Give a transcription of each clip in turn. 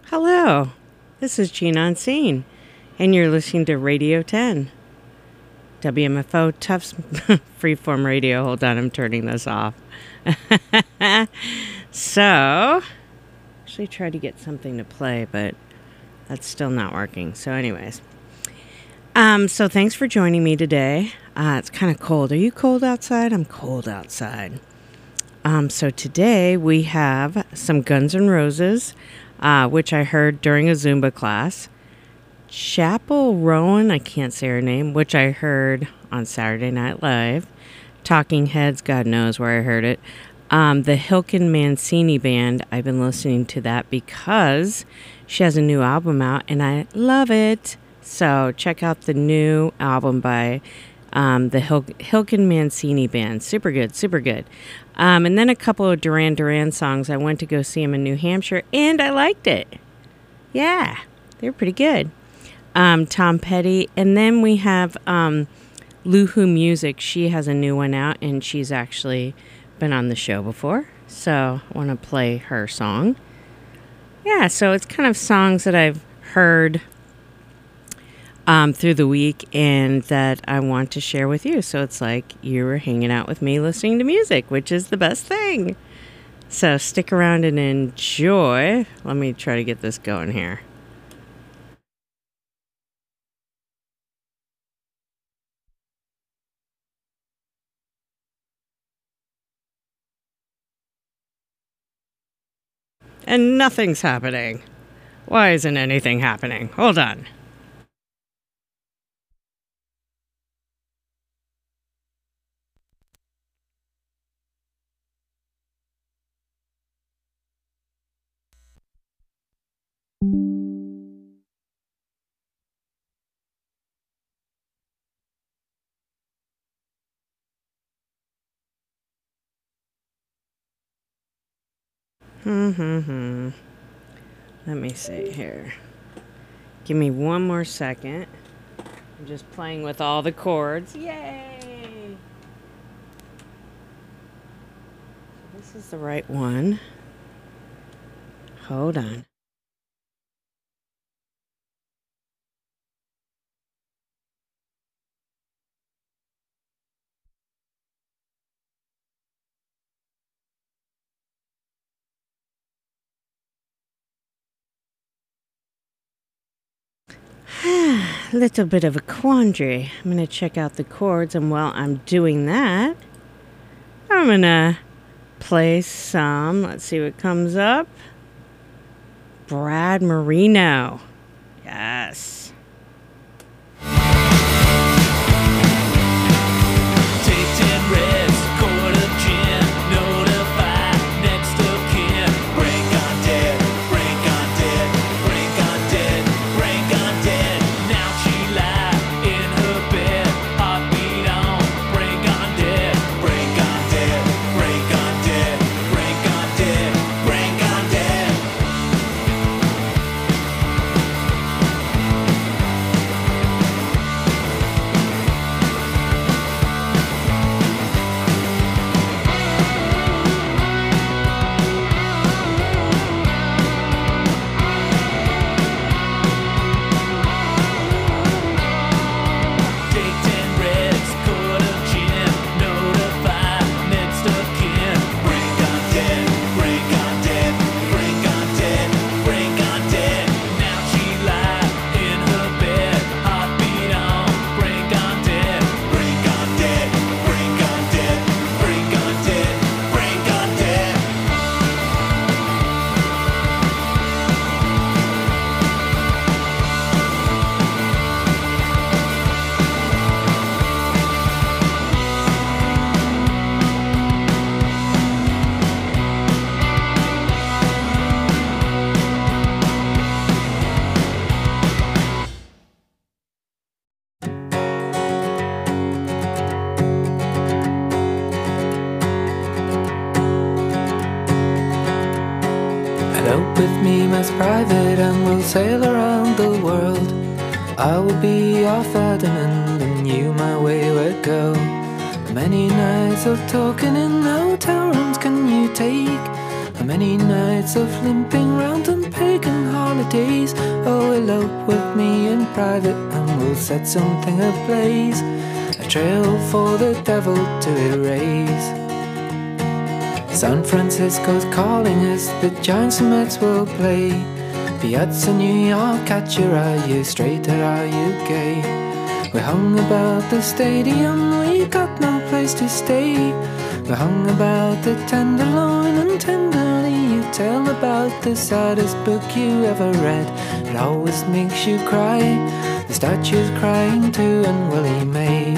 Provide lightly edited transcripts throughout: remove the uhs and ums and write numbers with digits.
Hello, this is Gene on Scene, and you're listening to Radio 10, WMFO Tufts Freeform Radio. Hold on, I'm turning this off. So, actually tried to get something to play, but that's still not working. So anyways, so thanks for joining me today. It's kind of cold. Are you cold outside? I'm cold outside. So today we have some Guns N' Roses, which I heard during a Zumba class. Chappell Rowan, I can't say her name, which I heard on Saturday Night Live. Talking Heads, God knows where I heard it. The Hilken Mancini Band, I've been listening to that because she has a new album out and I love it. So check out the new album by the Hilken Mancini Band. Super good, super good. And then a couple of Duran Duran songs. I went to go see him in New Hampshire, and I liked it. Yeah, they were pretty good. Tom Petty. And then we have Luhu Music. She has a new one out, and she's actually been on the show before. So I want to play her song. Yeah, so it's kind of songs that I've heard through the week and that I want to share with you. So it's like you were hanging out with me listening to music, which is the best thing. So stick around and enjoy. Let me try to get this going here. And nothing's happening. Why isn't anything happening? Hold on. Let me see here. Give me one more second. I'm just playing with all the chords. Yay! This is the right one. Hold on. Little bit of a quandary. I'm going to check out the chords, and while I'm doing that, I'm going to play some. Let's see what comes up. Brad Marino. Yes. Private and we'll sail around the world. I will be your Ferdinand and you my wayward girl. Many nights of talking in hotel rooms can you take? How many nights of limping round on pagan holidays? Oh, elope with me in private and we'll set something ablaze, a trail for the devil to erase. San Francisco's calling us, the Giants and Mets will play. Piazza New York, catcher, are you straight or are you gay? We hung about the stadium, we got no place to stay. We hung about the Tenderloin and tenderly you tell about the saddest book you ever read. It always makes you cry, the statue's crying too and Willie May.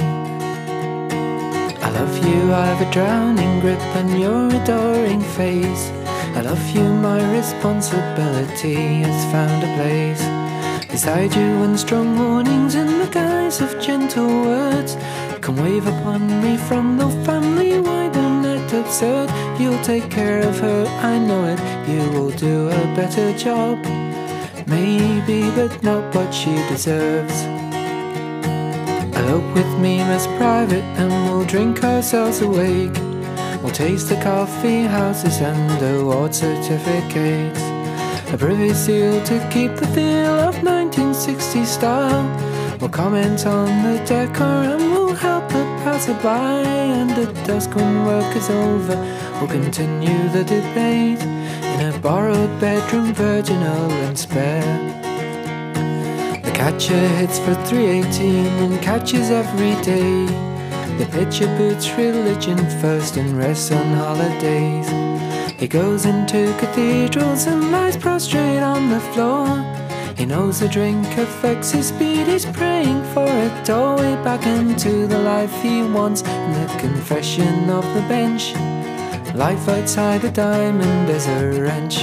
I love you, I've a drowning grip on your adoring face. I love you, my responsibility has found a place beside you, and strong warnings in the guise of gentle words come wave upon me from the family-wide net absurd. You'll take care of her, I know it, you will do a better job, maybe, but not what she deserves. Elope with me, Miss Private, and we'll drink ourselves awake. We'll taste the coffee houses and award certificates, a privy seal to keep the feel of 1960s style. We'll comment on the decor and we'll help the passerby, and at dusk when work is over we'll continue the debate in a borrowed bedroom, virginal and spare. The catcher hits for 318 and catches every day. The pitcher puts religion first and rests on holidays. He goes into cathedrals and lies prostrate on the floor. He knows the drink affects his speed, he's praying for a doorway back into the life he wants. In the confession of the bench, life outside the diamond is a wrench.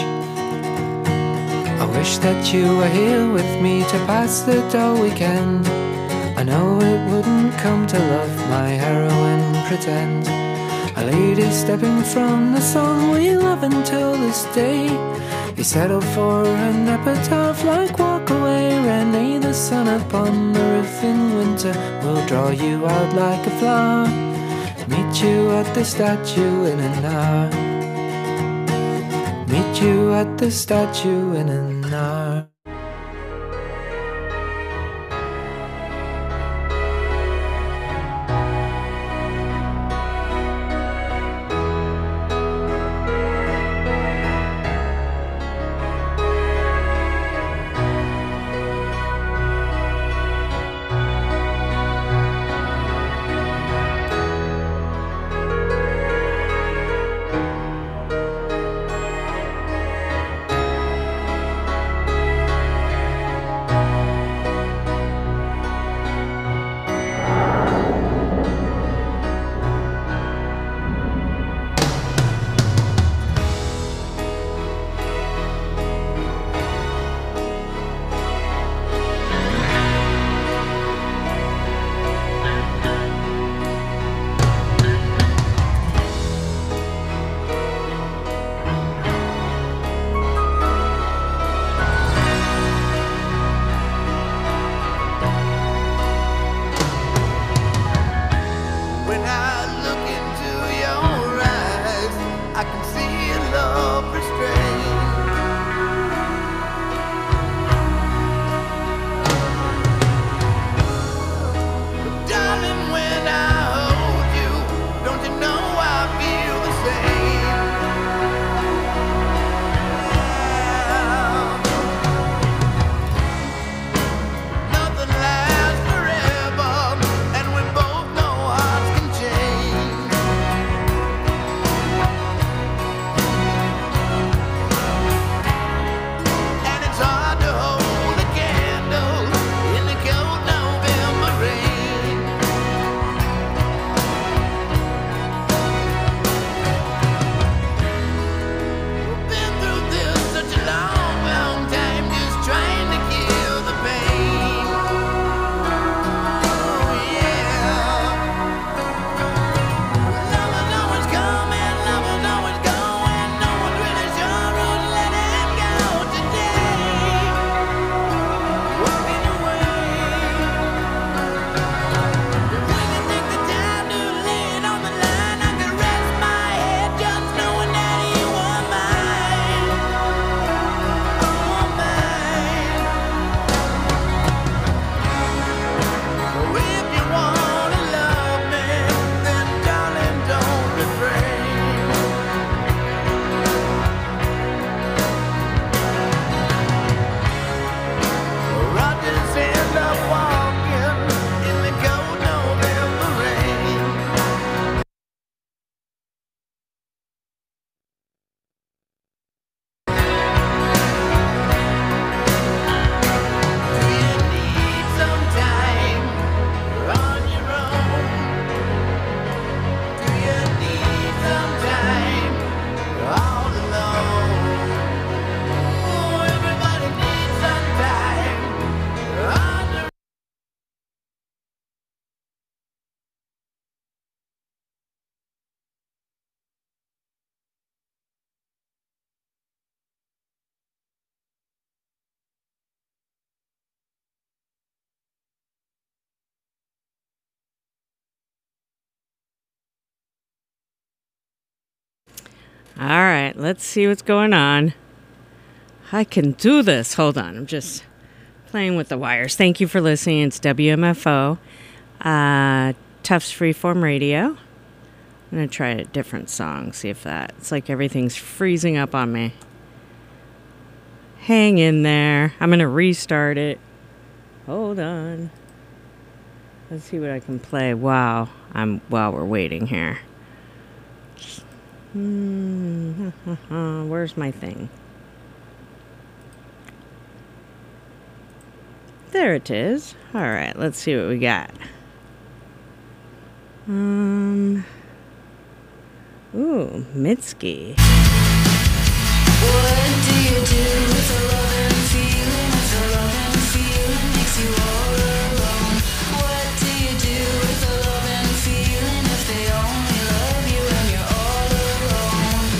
I wish that you were here with me to pass the dull weekend. I know it wouldn't come to love my heroine pretend. A lady stepping from the song we love until this day. You settle for an epitaph like Walk Away, Renee. The sun upon the roof in winter will draw you out like a flower. Meet you at the statue in an hour. Meet you at the statue in an hour. All right, let's see what's going on. I can do this. Hold on. I'm just playing with the wires. Thank you for listening. It's WMFO, Tufts Freeform Radio. I'm going to try a different song, see if that... It's like everything's freezing up on me. Hang in there. I'm going to restart it. Hold on. Let's see what I can play while we're waiting here. Where's my thing? There it is. All right, let's see what we got. Ooh, Mitski. What do you do with a love and feeling? If the love and feeling makes you all alone. What do you do with a love and feeling if they only love you and you're all alone?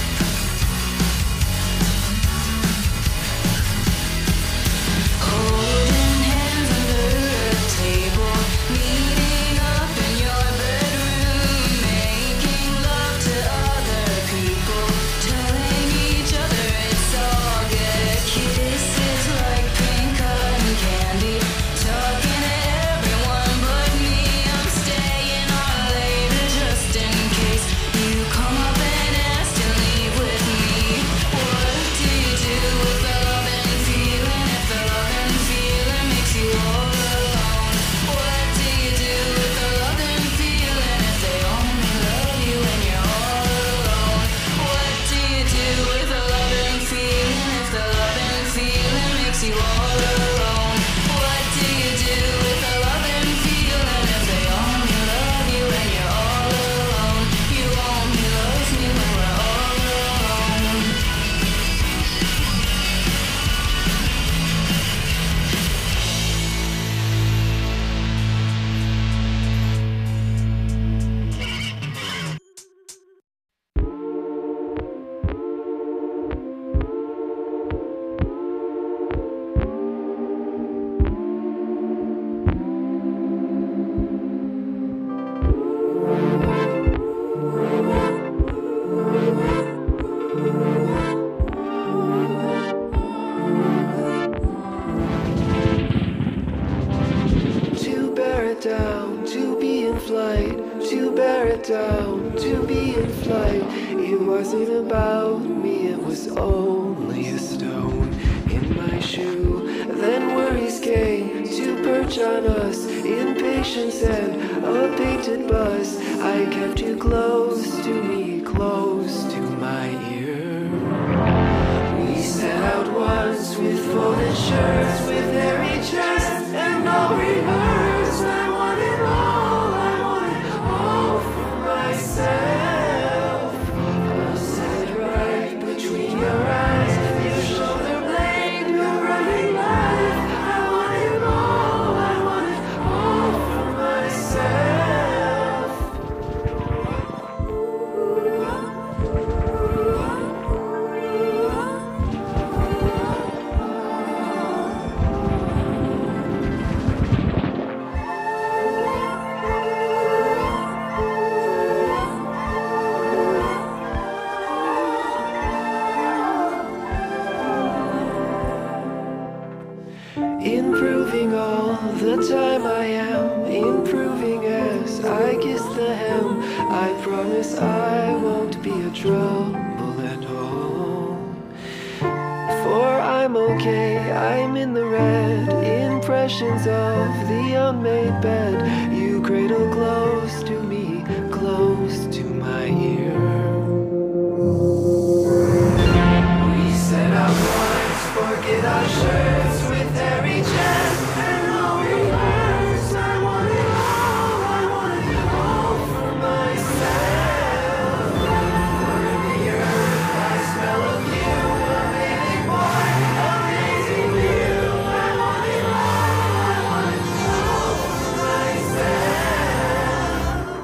Holding hands under a table, meeting up in your bedroom, making love to other people, telling each other it's all good. Kisses like pink cotton candy, talking to everyone but me. I'm staying on later just in case you come up and ask to leave with me. What do you do with the love and feeling if the love and feeling makes you all alone? What do you do with the love and feeling if they only love you and you're all alone? What do you do with the love and feeling if the love and feeling makes you all alone? What do you do with the love and feeling if they only love you and you're all alone? You only love me when we're all alone. To bear it down, to be in flight, to bear it down, to be in flight. It wasn't about me, it was only a stone in my shoe. Then worries came to perch on us, impatience and a painted bus. I kept you close to me, close to my ear. We set out once with folded shirts, with hairy chests and no rehearse. I wanted all for myself. I'll set it right between your eyes, your shoulder blade, your running life. I wanted all for myself. Improving all the time I am, improving as I kiss the hem. I promise I won't be a trouble at all. For I'm okay, I'm in the red. Impressions of the unmade bed. You cradle close to me, close to my ear. We set out once, forget our shirts with hairy chests and no reverse. I wanted all for myself. For in the earth I smell of you, amazing boy, amazing view. I wanted all for myself.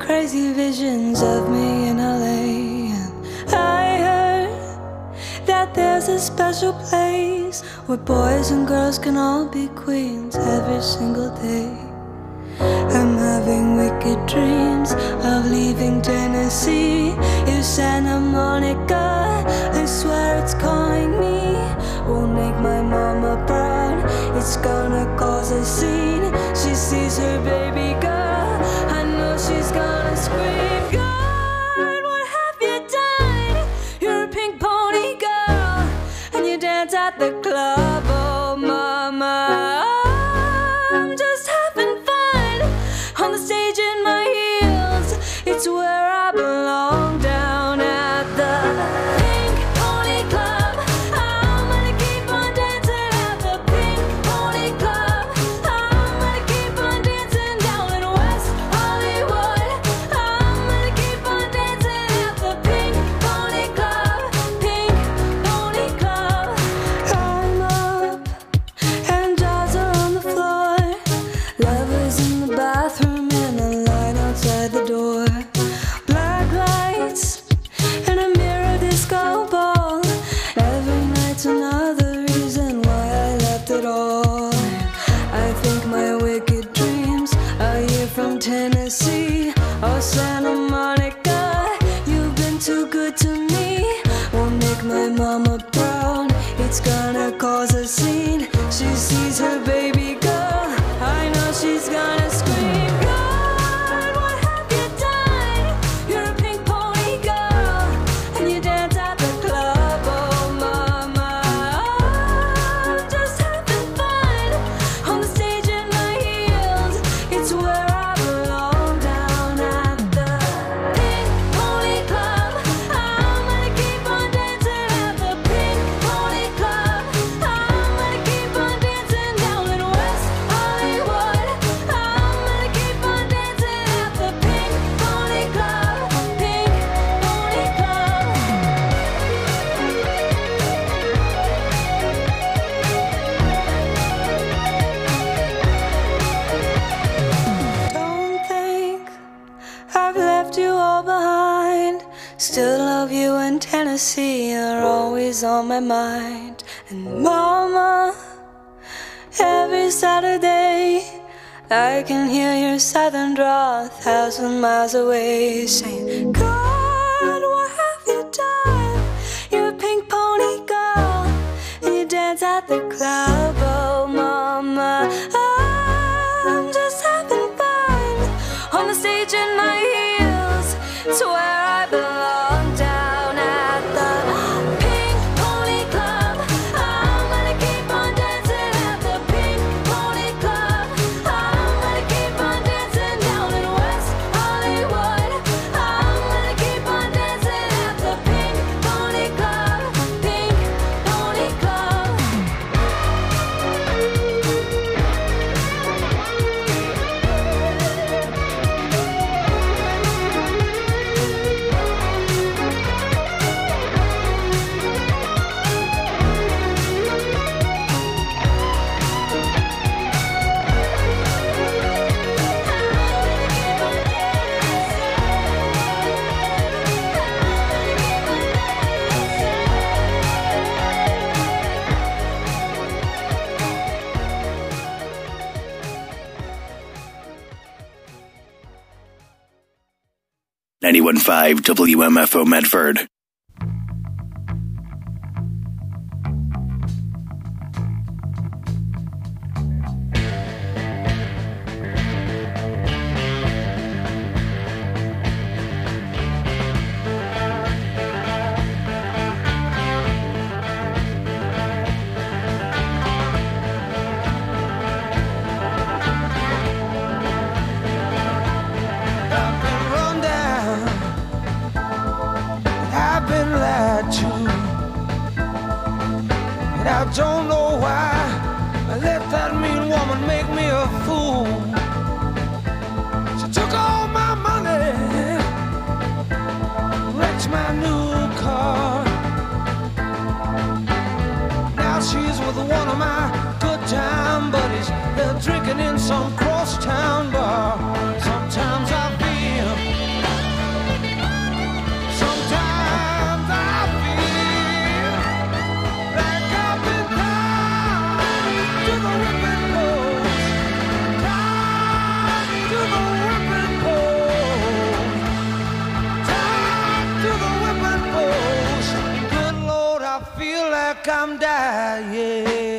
crazy visions of me in LA. And I heard that there's a special place where boys and girls can all be queens every single day. I'm having wicked dreams of leaving Tennessee. If Santa Monica, I swear it's calling me. Won't make my mama proud, it's gonna cause a scene. She sees her baby girl, I know she's gonna scream. God, what have you done? You're a pink pony girl, and you dance at the club. Oh mama, I'm just having fun on the stage in my heels. It's where I belong, down at the Pink Pony Club. I'm gonna keep on dancing at the Pink Pony Club. I'm gonna keep on dancing down in West Hollywood. I'm gonna keep on dancing at the Pink Pony Club. Pink Pony Club. I'm up and jaws are on the floor. Lovers in the bathroom and a line outside the door. Black lights and a mirror disco ball. Every night's another reason why I left it all. I think my wicked dreams are here from Tennessee or Santa Monica. You've been too good to me. Won't make my mama proud, it's gonna cause a scene. She sees her baby girl, I know she's gonna scream. God, what have you done? You're a pink pony girl, and you dance at the club. Oh mama, I'm just having fun on the stage in my heels. It's where I belong, down at the Pink Pony Club. I'm gonna keep on dancing at the Pink Pony Club. I'm gonna keep on dancing down in West Hollywood. I'm gonna keep on dancing at the Pink Pony Club. Pink Pony Club. Don't think I've left you all behind. Still love you in Tennessee, you're always on my mind. And mama, every Saturday I can hear your southern drawl 1,000 miles away, saying, God, what have you done? You're a pink pony girl, and you dance at the club. Oh mama, I'm just having fun on the stage in my heels. It's where I belong, down at the Pink Pony Club. I'm gonna keep on dancing at the Pink Pony Club. I'm gonna keep on dancing down in West Hollywood. I'm gonna keep on dancing at the Pink Pony Club. Pink Pony Club. .91.5 WMFO Medford. I've been run down, I've been lied to, and I don't know why I let that mean woman make me a fool. She took all my money, wrecked my new car. Now she's with one of my good time buddies. They're drinking in some crosstown bar. Sometimes I feel I'm dying.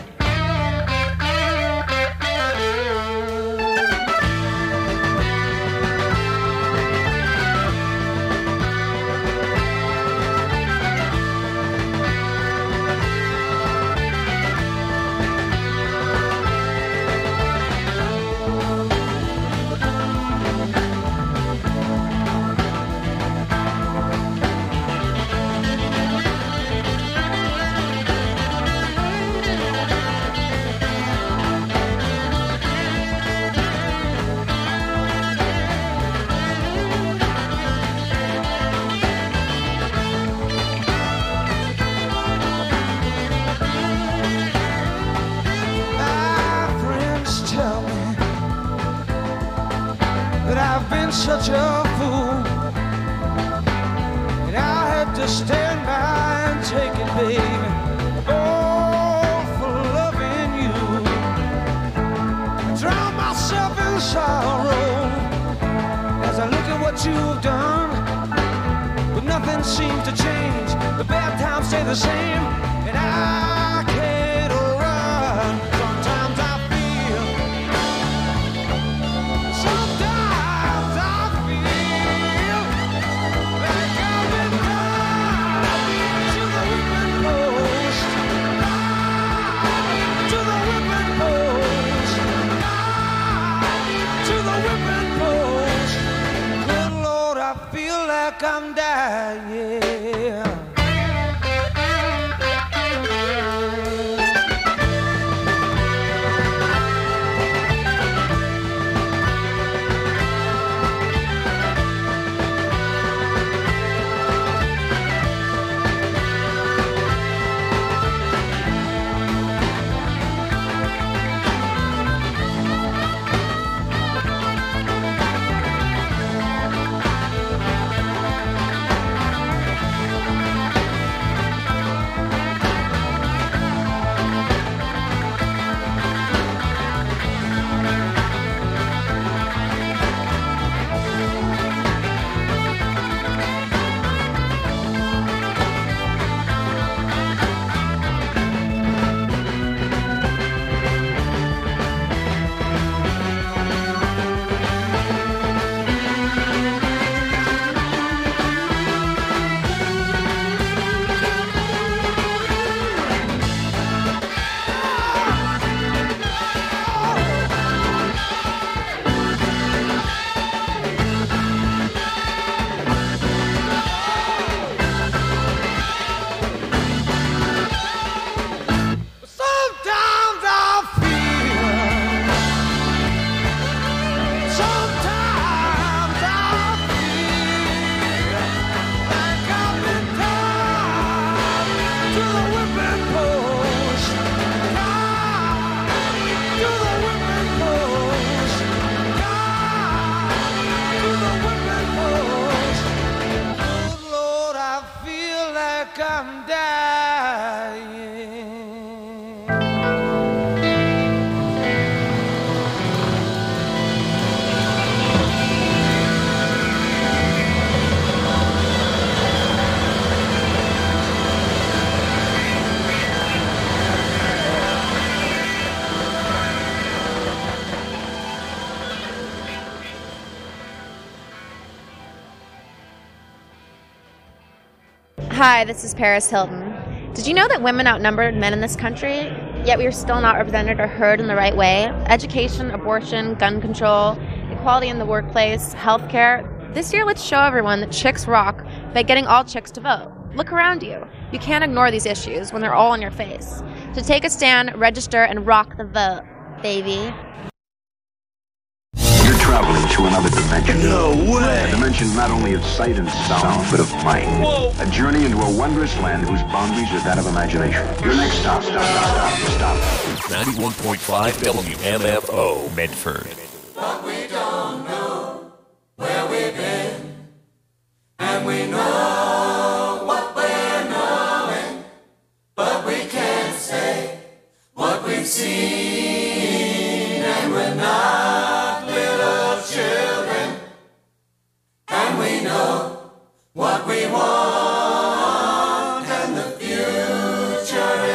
Such a fool, and I had to stand by and take it, baby. Oh, for loving you, I drown myself in sorrow as I look at what you've done. But nothing seems to change. The bad times stay the same, and I can't run. Sometimes I feel. Sometimes. I'm dying. I'm dying. Hi, this is Paris Hilton. Did you know that women outnumbered men in this country, yet we are still not represented or heard in the right way? Education, abortion, gun control, equality in the workplace, healthcare. This year, let's show everyone that chicks rock by getting all chicks to vote. Look around you. You can't ignore these issues when they're all in your face. To take a stand, register, and rock the vote, baby. You're traveling to another dimension. No way! A dimension not only of sight and sound, but of mind. Whoa. A journey into a wondrous land whose boundaries are that of imagination. Your next stop. 91.5 WMFO, Medford. But we don't know where we've been, and we know what we're knowing, but we can't say what we've seen, and we're not little children, and we know what we want, and the future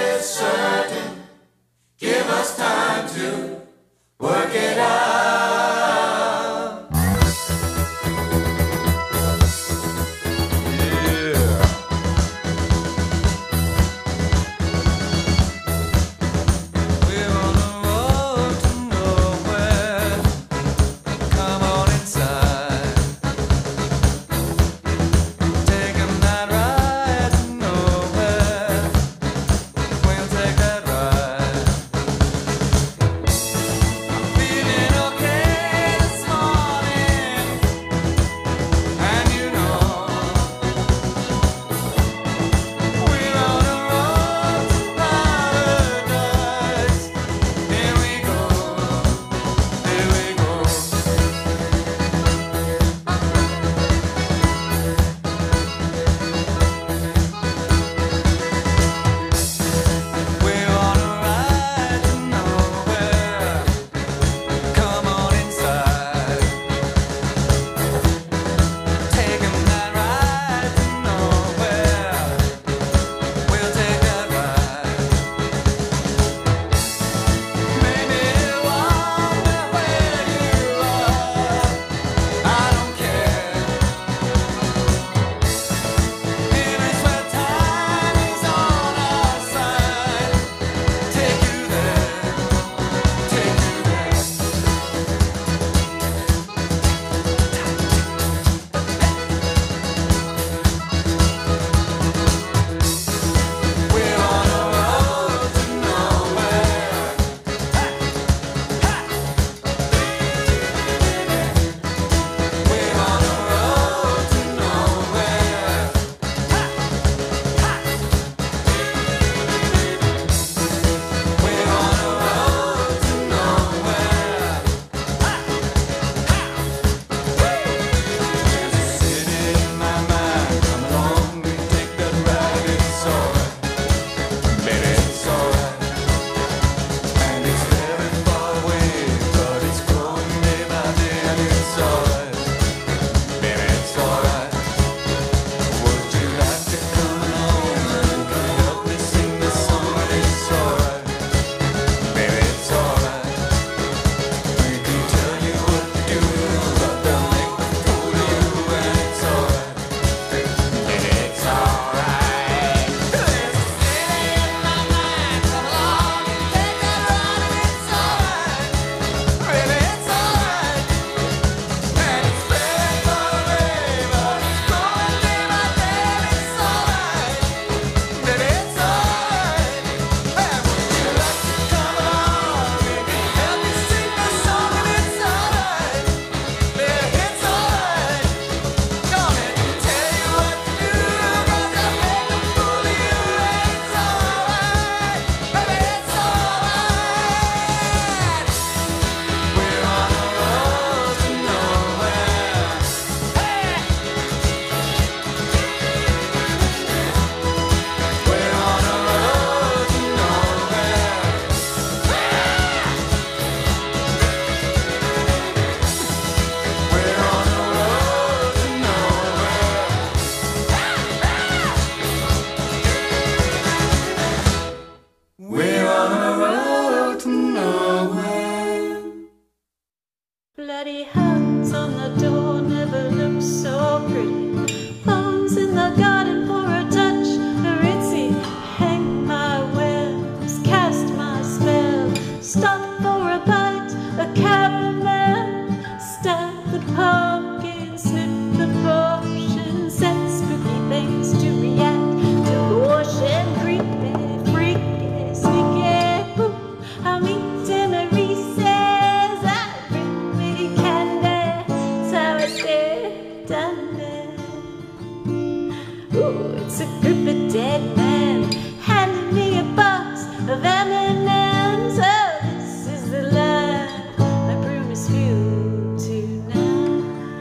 It's a group of dead men handing me a box of M&M's. Oh, this is the land my broom is filled tonight.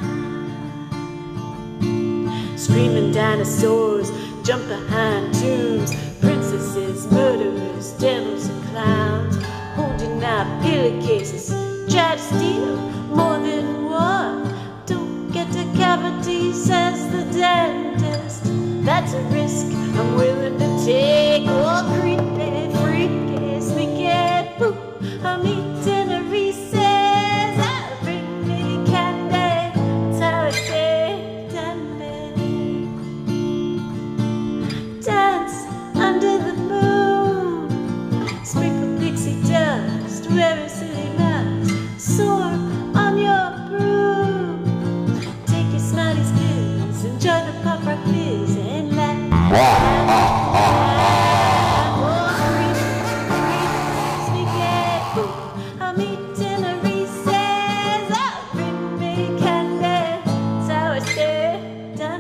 Screaming dinosaurs jump behind tombs, princesses, murderers, devils and clowns, holding out pillowcases, try to steal more than one. Don't get a cavity, says the dentist. That's a risk I'm willing to take. Oh, creepy, freaky, sneaky, poop. I'm eating a recess. Oh, bring me candy. That's how it gets done. Dance under the moon. Sprinkle pixie dust, wear a silly mask. Soar on your broom. Take your Smarties pills, enjoy the pop rock fizz, and laugh. I'm eating a recess. Oh, bring me candy. That's how it's done.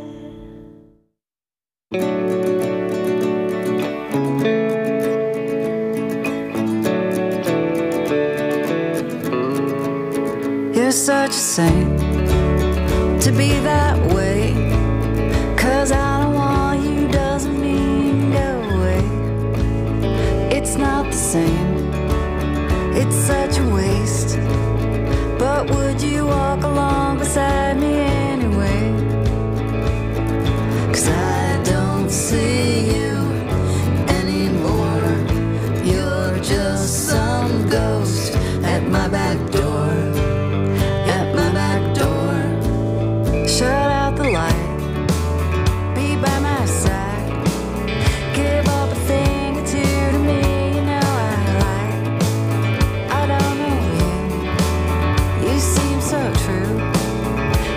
You're such a saint to be that way. 'Cause I don't want you doesn't mean go away. It's not the same, it's such a waste. But would you walk along beside me anyway? 'Cause I don't see you anymore. You're just some ghost at my back door. Shut out the light, be by my side. Give up a thing or two to me, you know I like. I don't know you, you seem so true.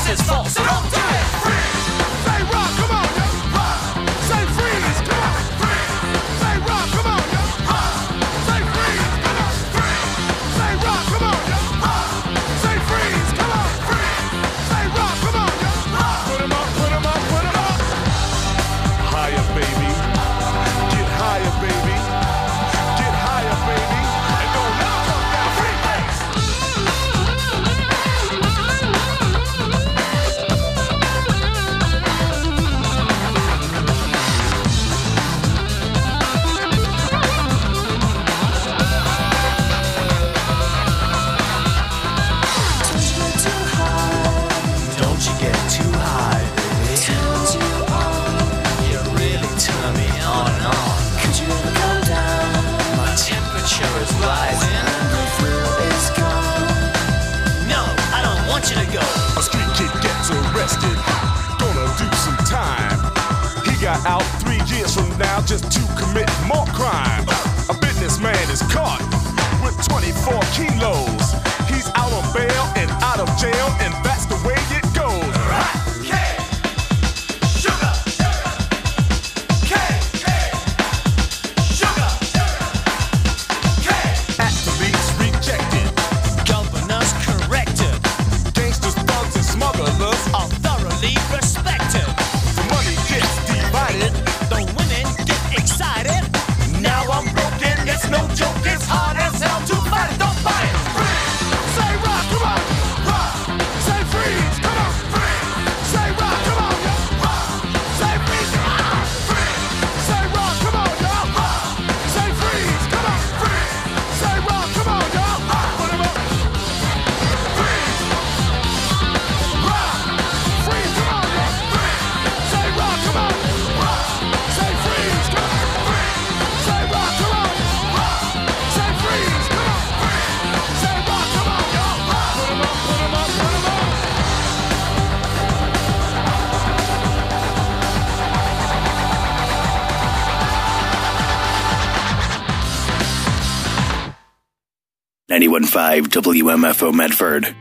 is false, so don't do it. Say rock, come on, yo. Say freeze, come on. Say rock, come on, yo. Say freeze, come on. Say rock, come on, yo. Say freeze, come on. Say rock, come on, yo. Put 'em up, put 'em up, put 'em up. Higher, baby. Get higher, baby. Get higher, baby. And don't never come down. Free bass. Don't you get too high, baby. You really turn me on and on. Could you ever come down? My temperature is rising. The thrill is gone. No, I don't want you to go. A street kid gets arrested, gonna do some time. He got out 3 years from now just to commit more crime. A businessman is caught with 24 kilos. He's out on bail and out of jail, and that's the way it goes. K, sugar, K, sugar, K. Athletes rejected, Governors corrected. gangsters, thugs, and smugglers. Are thoroughly respected. The money gets divided. The women get excited. Now I'm broken, it's no joke, it's hard as hell to fight it, don't fight it. Say rock, come on, rock. Say freeze, come on, freeze. Say rock, come on, yo, rock. Say freeze, come on, freeze. Say rock, come on, yo, rock. Say freeze, come on, freeze. Say rock, come on, yo, rock. Put 'em up. Freeze, rock. Freeze, come on, yo, freeze. Say rock, come on, rock. Say freeze, come on, freeze. Say rock, come on, rock. Say freeze, come on, freeze. Say rock, come on, yo, rock. Put 'em up, put 'em up, put 'em up. 91.5 WMFO Medford.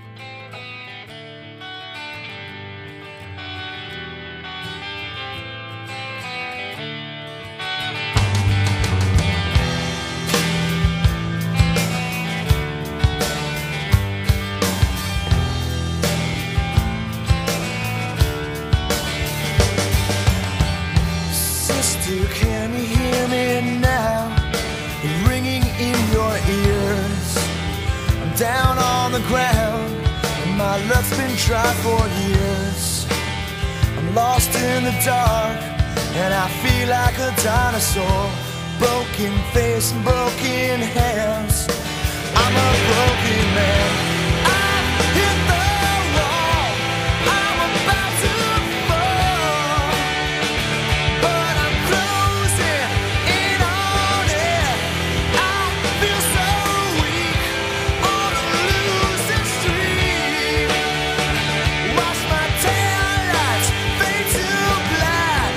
Sister, can you hear me now? Ringing in your ears. I'm down on the ground, and my luck's been dry for years. I'm lost in the dark, and I feel like a dinosaur. Broken face and broken hands. I'm a broken man. I've hit the wall. I'm about to fall. But I'm closing in on it. I feel so weak on a losing streak. Watch my taillights fade to black.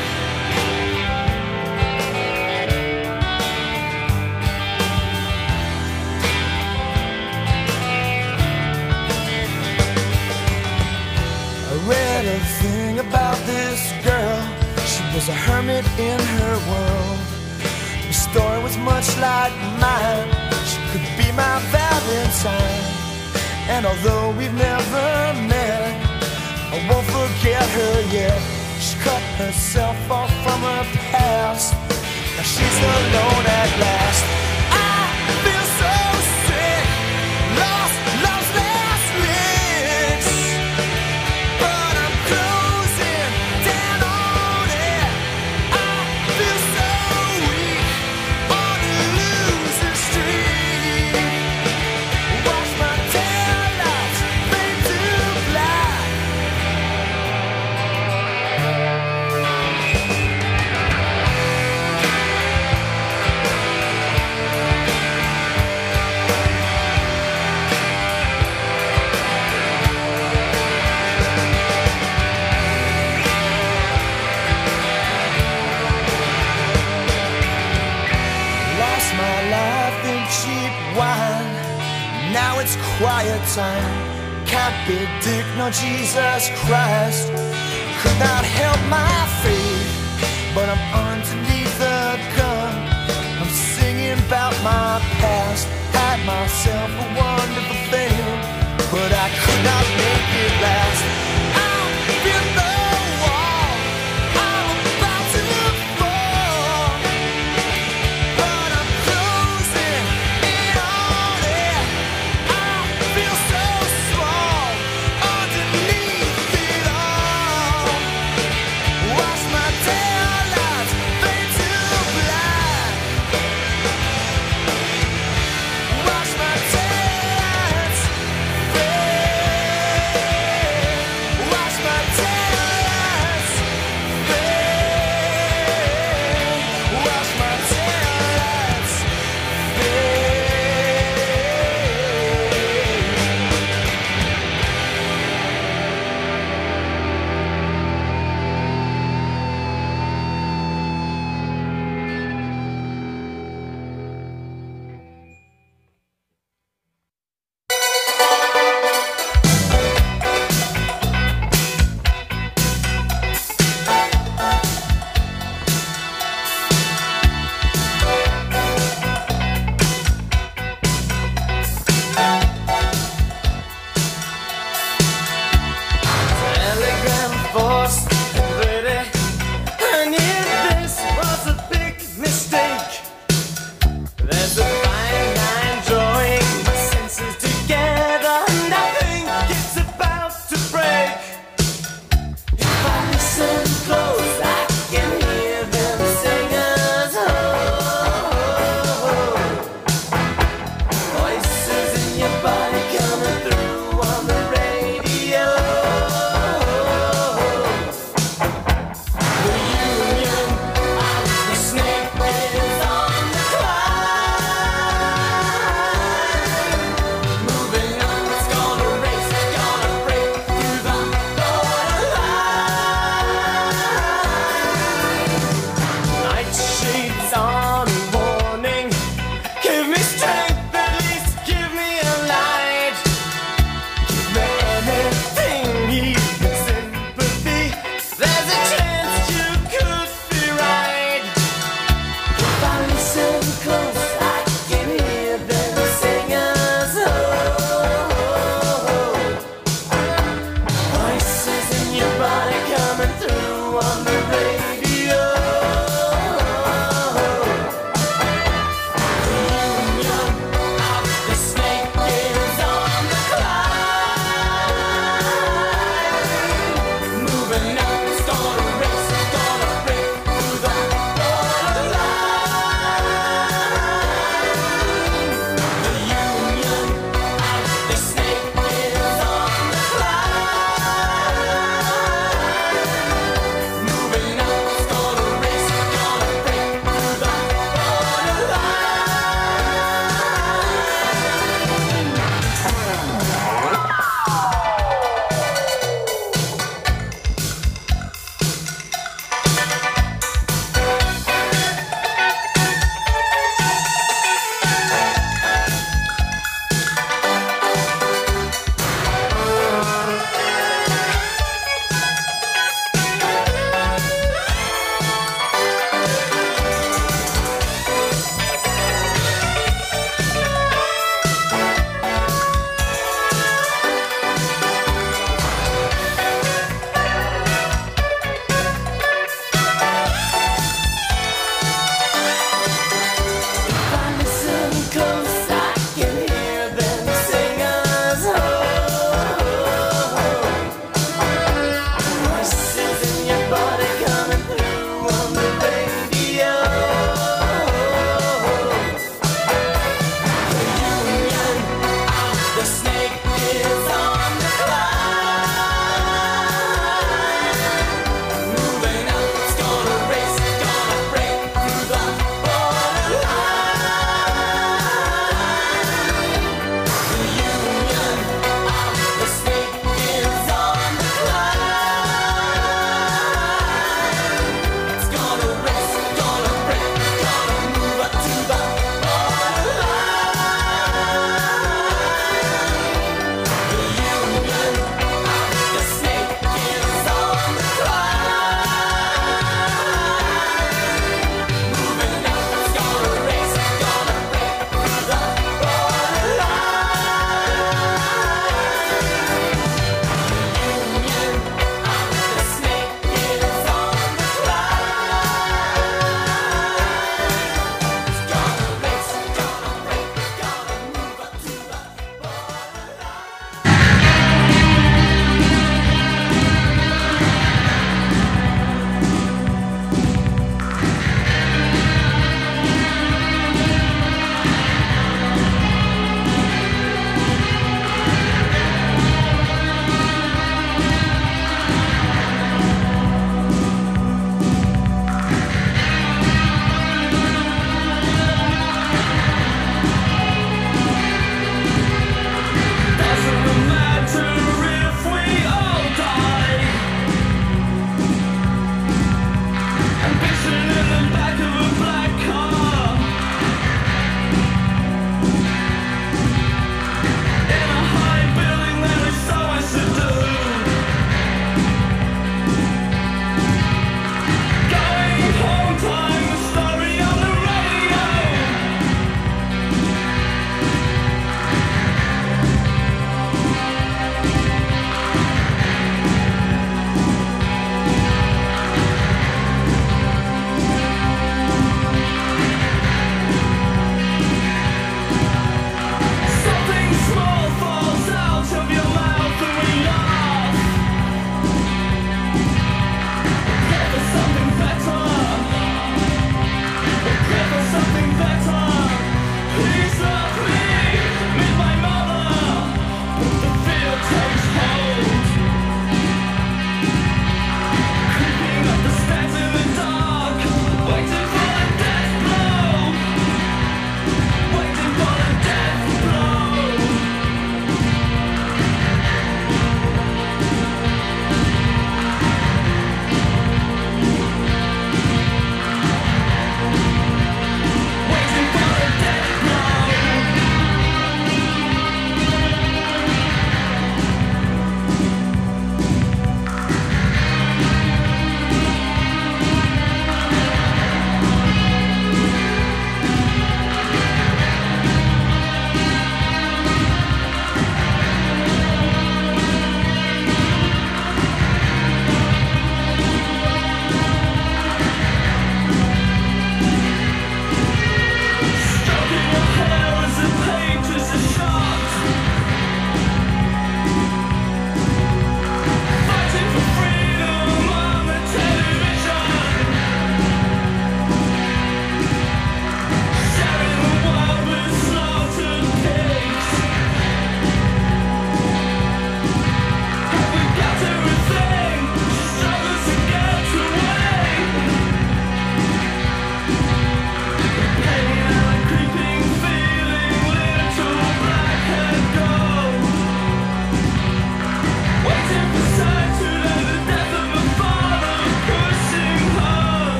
I read a thing about this girl. She was a hermit in her world. Her story was much like mine. She could be my Valentine. And although we've never met, I won't forget her yet. She cut herself off from her past. Now she's alone at last. I feel so sick, lost love's last licks. But I'm closing down on it. I feel so weak on a losing streak. Watch my taillights fade to black. Lost my life in cheap wine. Now it's quiet time. can't be Dick nor Jesus Christ. Could not help my faith, but I'm underneath the gun. I'm singing about my past, had myself a wonderful thing, but I could not make it last. I'm in the wall, I'm about to fall, but I'm closing in on it. I feel so small underneath it all. Watch my taillights fade to black. Watch my taillights fade.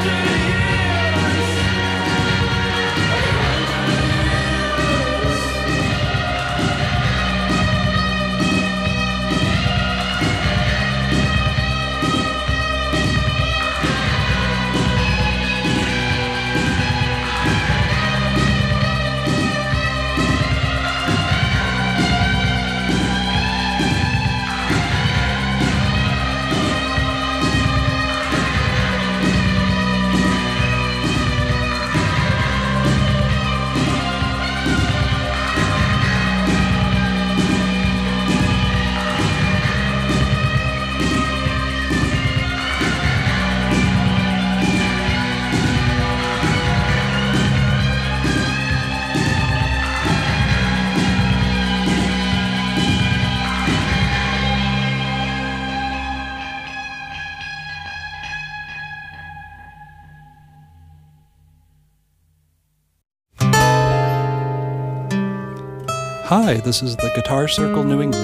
Hi, this is the Guitar Circle New England